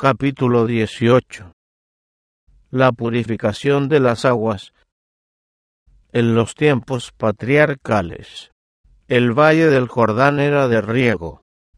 Capítulo 18. La purificación de las aguas. En los tiempos patriarcales, el valle del Jordán era de riego.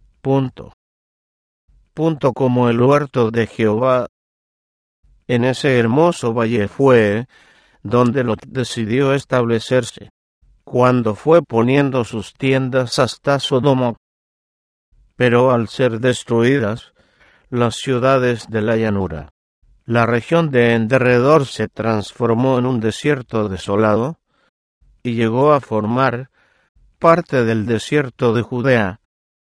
Como el huerto de Jehová. En ese hermoso valle fue donde Lot decidió establecerse, cuando fue poniendo sus tiendas hasta Sodoma. Pero al ser destruidas las ciudades de la llanura, la región de en derredor se transformó en un desierto desolado y llegó a formar parte del desierto de Judea.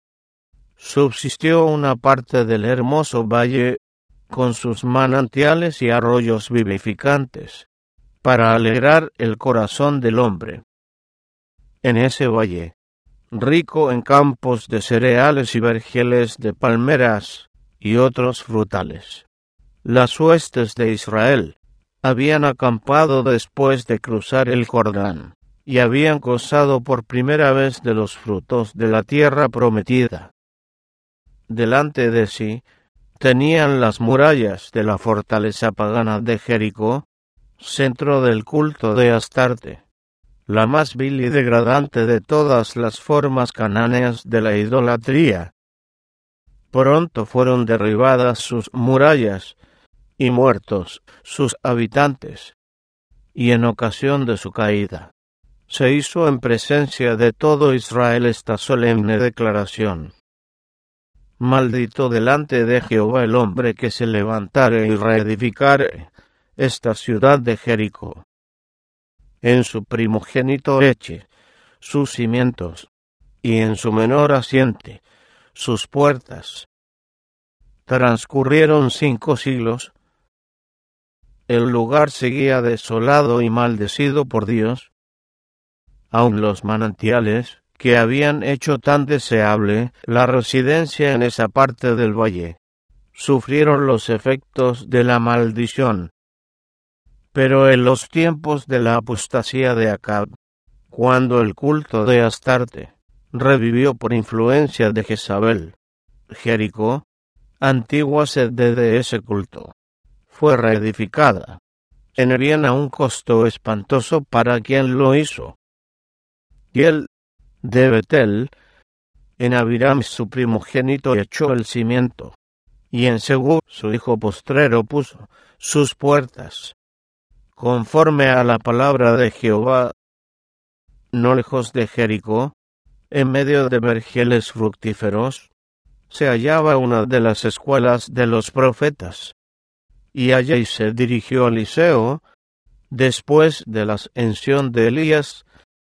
Subsistió una parte del hermoso valle con sus manantiales y arroyos vivificantes, para alegrar el corazón del hombre. En ese valle, rico en campos de cereales y vergeles de palmeras y otros frutales, las huestes de Israel habían acampado después de cruzar el Jordán, y habían gozado por primera vez de los frutos de la tierra prometida. Delante de sí tenían las murallas de la fortaleza pagana de Jericó, centro del culto de Astarte, la más vil y degradante de todas las formas canáneas de la idolatría. Pronto fueron derribadas sus murallas y muertos sus habitantes, y en ocasión de su caída se hizo en presencia de todo Israel esta solemne declaración: Maldito delante de Jehová el hombre que se levantare y reedificare esta ciudad de Jericó. En su primogénito eche sus cimientos, y en su menor asiente sus puertas. Transcurrieron 5 siglos. El lugar seguía desolado y maldecido por Dios. Aun los manantiales, que habían hecho tan deseable la residencia en esa parte del valle, sufrieron los efectos de la maldición. Pero en los tiempos de la apostasía de Acab, cuando el culto de Astarte revivió por influencia de Jezabel, Jericó, antigua sede de ese culto, fue reedificada, en bien a un costo espantoso para quien lo hizo. Y él, de Betel, en Abiram su primogénito echó el cimiento, y en Segub su hijo postrero puso sus puertas, conforme a la palabra de Jehová. No lejos de Jericó, en medio de vergeles fructíferos, se hallaba una de las escuelas de los profetas, y allí se dirigió Eliseo, después de la ascensión de Elías.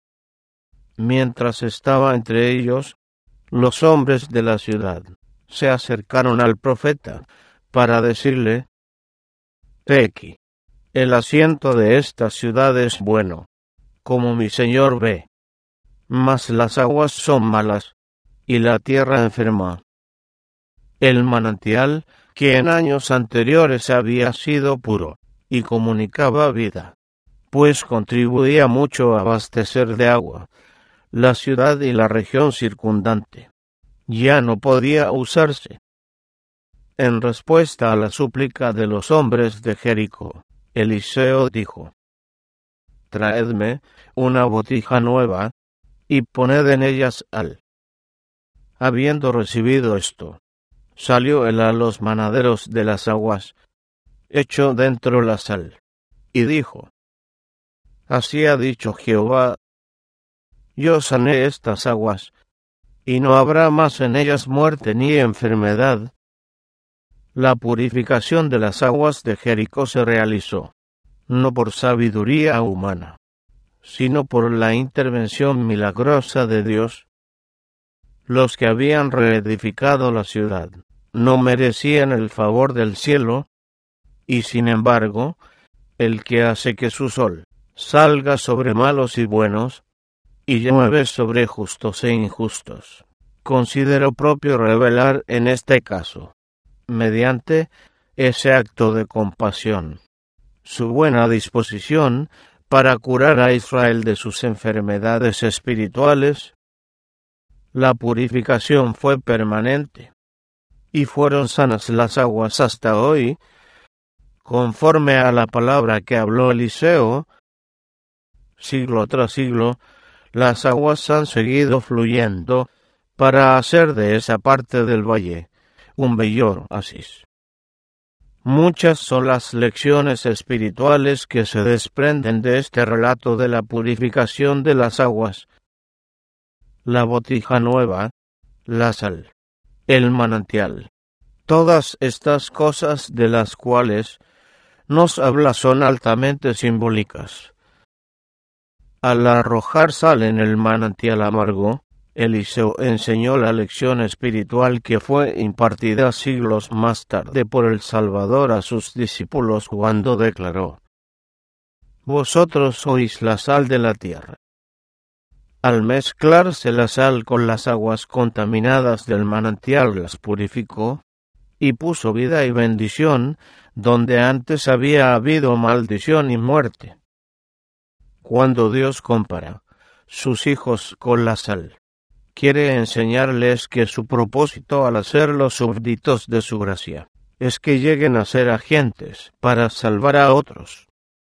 Mientras estaba entre ellos, los hombres de la ciudad se acercaron al profeta para decirle: He aquí, el asiento de esta ciudad es bueno, como mi señor ve, mas las aguas son malas, y la tierra enferma. El manantial, que en años anteriores había sido puro, y comunicaba vida, pues contribuía mucho a abastecer de agua la ciudad y la región circundante, ya no podía usarse. En respuesta a la súplica de los hombres de Jericó, Eliseo dijo: Traedme una botija nueva, y poned en ella sal. Habiendo recibido esto, salió él a los manaderos de las aguas, echó dentro la sal, y dijo: Así ha dicho Jehová: Yo sané estas aguas, y no habrá más en ellas muerte ni enfermedad. La purificación de las aguas de Jericó se realizó, no por sabiduría humana, sino por la intervención milagrosa de Dios. Los que habían reedificado la ciudad no merecían el favor del cielo, y sin embargo, el que hace que su sol salga sobre malos y buenos, y llueve sobre justos e injustos, considero propio revelar en este caso, mediante ese acto de compasión, su buena disposición para curar a Israel de sus enfermedades espirituales. La purificación fue permanente. y fueron sanas las aguas hasta hoy, conforme a la palabra que habló Eliseo. Siglo tras siglo, las aguas han seguido fluyendo para hacer de esa parte del valle un bello oasis. Muchas son las lecciones espirituales que se desprenden de este relato de la purificación de las aguas. La botija nueva, la sal, el manantial. Todas estas cosas de las cuales nos habla son altamente simbólicas. Al arrojar sal en el manantial amargo, Eliseo enseñó la lección espiritual que fue impartida siglos más tarde por el Salvador a sus discípulos cuando declaró: «Vosotros sois la sal de la tierra». Al mezclarse la sal con las aguas contaminadas del manantial las purificó y puso vida y bendición donde antes había habido maldición y muerte. Cuando Dios compara sus hijos con la sal, quiere enseñarles que su propósito al hacerlos súbditos de su gracia es que lleguen a ser agentes para salvar a otros.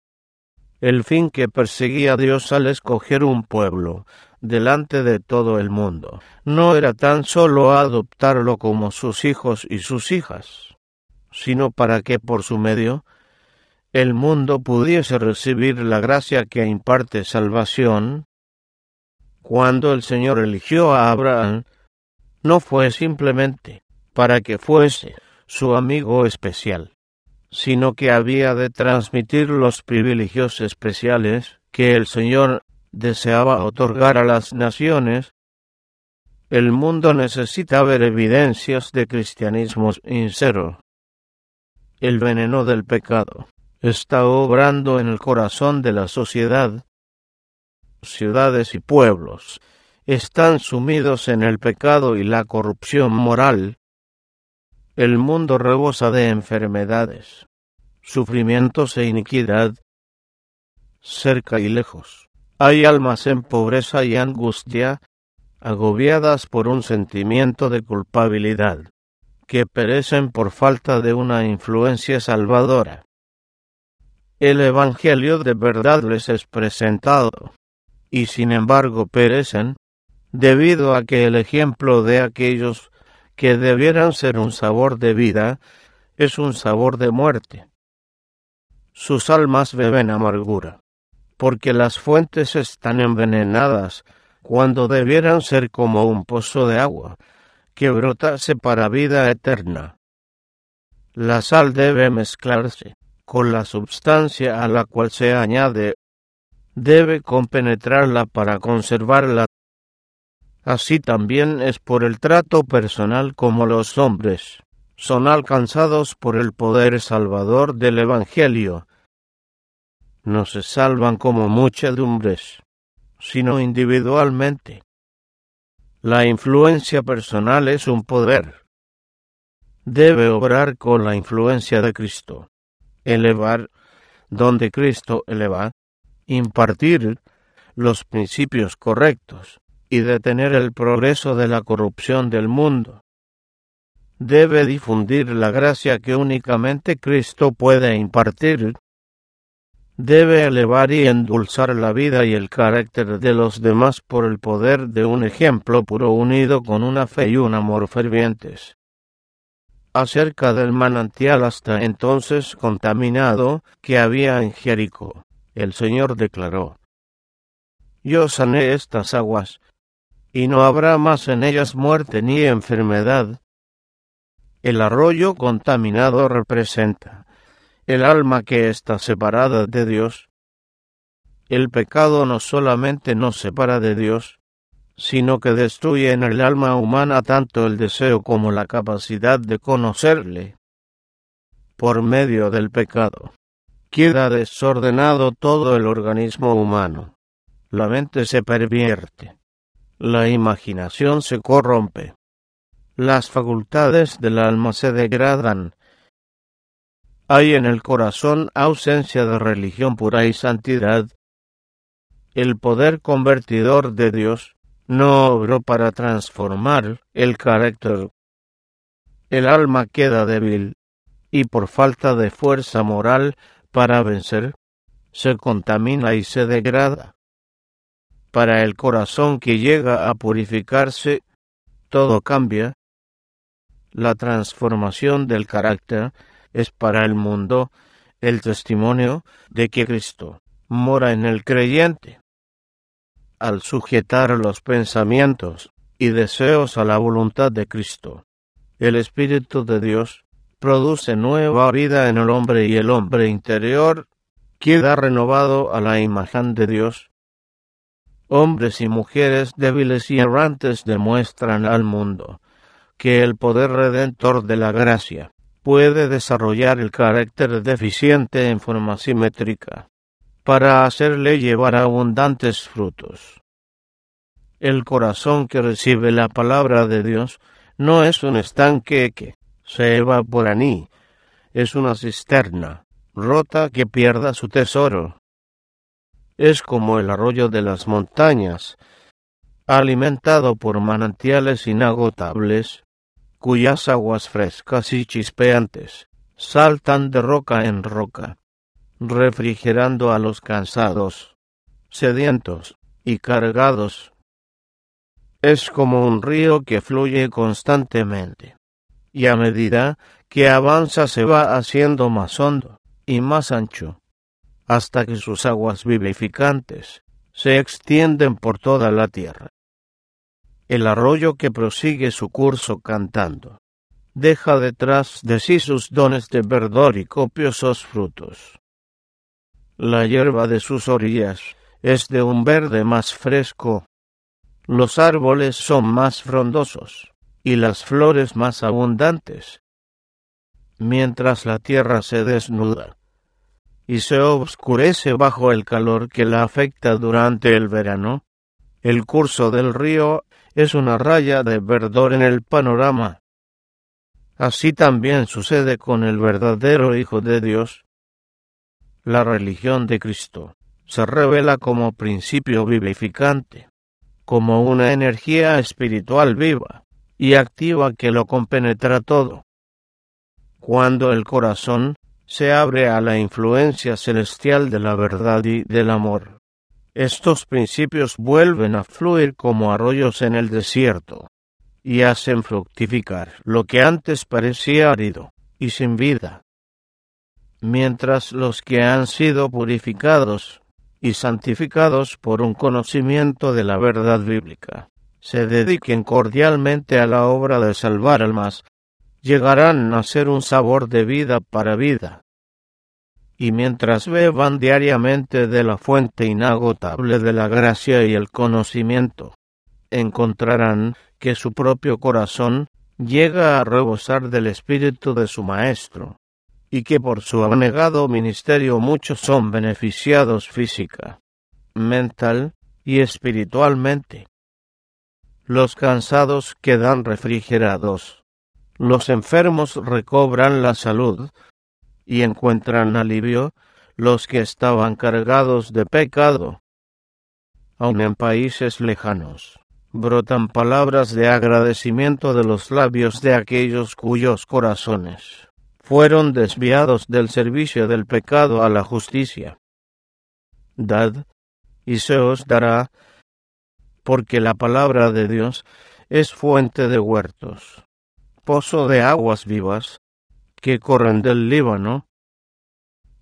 El fin que perseguía Dios al escoger un pueblo delante de todo el mundo no era tan solo adoptarlo como sus hijos y sus hijas, sino para que por su medio el mundo pudiese recibir la gracia que imparte salvación. Cuando el Señor eligió a Abraham, no fue simplemente para que fuese su amigo especial, sino que había de transmitir los privilegios especiales que el Señor deseaba otorgar a las naciones. El mundo necesita ver evidencias de cristianismo sincero. El veneno del pecado está obrando en el corazón de la sociedad. Ciudades y pueblos están sumidos en el pecado y la corrupción moral. El mundo rebosa de enfermedades, sufrimientos e iniquidad. Cerca y lejos hay almas en pobreza y angustia, agobiadas por un sentimiento de culpabilidad, que perecen por falta de una influencia salvadora. El Evangelio de verdad les es presentado, y sin embargo perecen, debido a que el ejemplo de aquellos que debieran ser un sabor de vida es un sabor de muerte. Sus almas beben amargura, porque las fuentes están envenenadas cuando debieran ser como un pozo de agua que brotase para vida eterna. La sal debe mezclarse con la substancia a la cual se añade, debe compenetrarla para conservarla. Así también es por el trato personal como los hombres son alcanzados por el poder salvador del Evangelio. No se salvan como muchedumbres, sino individualmente. La influencia personal es un poder. Debe obrar con la influencia de Cristo, elevar donde Cristo eleva, impartir los principios correctos y detener el progreso de la corrupción del mundo. Debe difundir la gracia que únicamente Cristo puede impartir. Debe elevar y endulzar la vida y el carácter de los demás por el poder de un ejemplo puro unido con una fe y un amor fervientes. Acerca del manantial hasta entonces contaminado que había en Jericó, el Señor declaró: «Yo sané estas aguas, y no habrá más en ellas muerte ni enfermedad». El arroyo contaminado representa el alma que está separada de Dios. El pecado no solamente nos separa de Dios, sino que destruye en el alma humana tanto el deseo como la capacidad de conocerle. Por medio del pecado, queda desordenado todo el organismo humano. La mente se pervierte, la imaginación se corrompe, las facultades del alma se degradan. Hay en el corazón ausencia de religión pura y santidad. El poder convertidor de Dios no obró para transformar el carácter. el alma queda débil, y por falta de fuerza moral para vencer, se contamina y se degrada. Para el corazón que llega a purificarse, todo cambia. La transformación del carácter es para el mundo el testimonio de que Cristo mora en el creyente. Al sujetar los pensamientos y deseos a la voluntad de Cristo, el Espíritu de Dios produce nueva vida en el hombre y el hombre interior queda renovado a la imagen de Dios. Hombres y mujeres débiles y errantes demuestran al mundo que el poder redentor de la gracia puede desarrollar el carácter deficiente en forma simétrica para hacerle llevar abundantes frutos. El corazón que recibe la palabra de Dios no es un estanque que se evapora ni es una cisterna rota que pierda su tesoro. Es como el arroyo de las montañas, alimentado por manantiales inagotables, cuyas aguas frescas y chispeantes saltan de roca en roca, refrigerando a los cansados, sedientos y cargados. Es como un río que fluye constantemente, y a medida que avanza se va haciendo más hondo y más ancho, hasta que sus aguas vivificantes se extienden por toda la tierra. El arroyo que prosigue su curso cantando, deja detrás de sí sus dones de verdor y copiosos frutos. La hierba de sus orillas es de un verde más fresco, los árboles son más frondosos, y las flores más abundantes. Mientras la tierra se desnuda y se oscurece bajo el calor que la afecta durante el verano, el curso del río es una raya de verdor en el panorama. Así también sucede con el verdadero Hijo de Dios. La religión de Cristo se revela como principio vivificante, como una energía espiritual viva y activa que lo compenetra todo. Cuando el corazón se abre a la influencia celestial de la verdad y del amor, estos principios vuelven a fluir como arroyos en el desierto y hacen fructificar lo que antes parecía árido y sin vida. Mientras los que han sido purificados y santificados por un conocimiento de la verdad bíblica se dediquen cordialmente a la obra de salvar almas, llegarán a ser un sabor de vida para vida. Y mientras beban diariamente de la fuente inagotable de la gracia y el conocimiento, encontrarán que su propio corazón llega a rebosar del espíritu de su Maestro, y que por su abnegado ministerio muchos son beneficiados física, mental y espiritualmente. Los cansados quedan refrigerados, los enfermos recobran la salud, y encuentran alivio los que estaban cargados de pecado. Aun en países lejanos, brotan palabras de agradecimiento de los labios de aquellos cuyos corazones fueron desviados del servicio del pecado a la justicia. Dad, y se os dará, porque la palabra de Dios es fuente de huertos, pozo de aguas vivas, que corren del Líbano